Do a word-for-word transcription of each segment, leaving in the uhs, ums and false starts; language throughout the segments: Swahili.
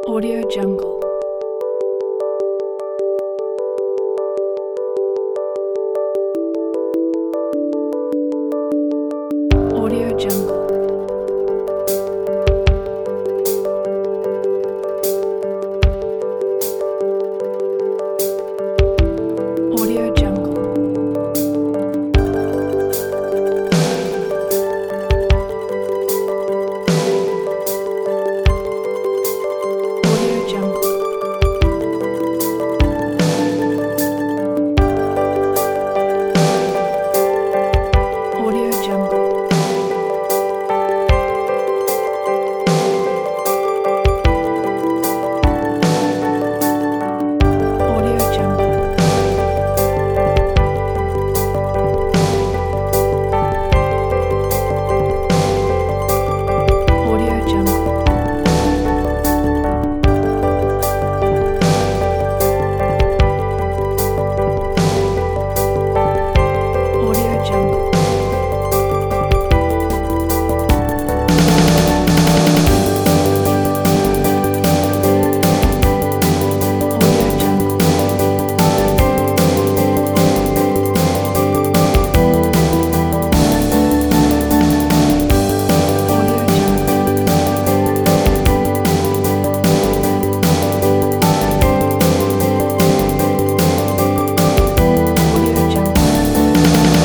Audio Jungle. Audio Jungle. Audio Jungle. Audio Jungle. Audio Jungle. Audio Jungle. Audio Jungle. Audio Jungle. Audio Jungle. Audio Jungle. Audio Jungle.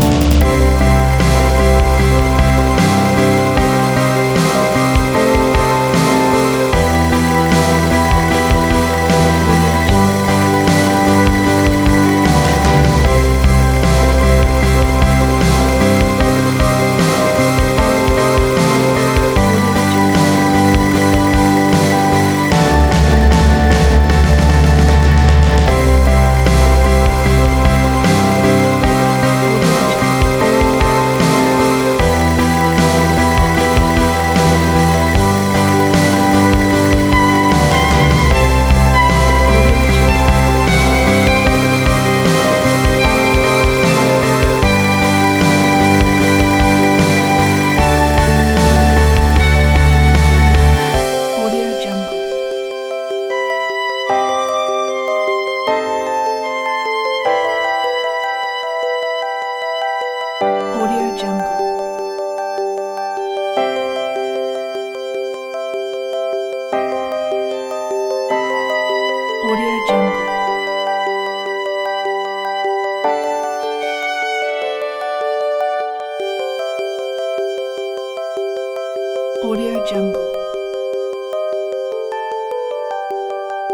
Audio Jungle. Audio Jungle. Audio Jungle. Audio Jungle.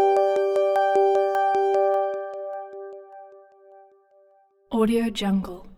Audio Jungle.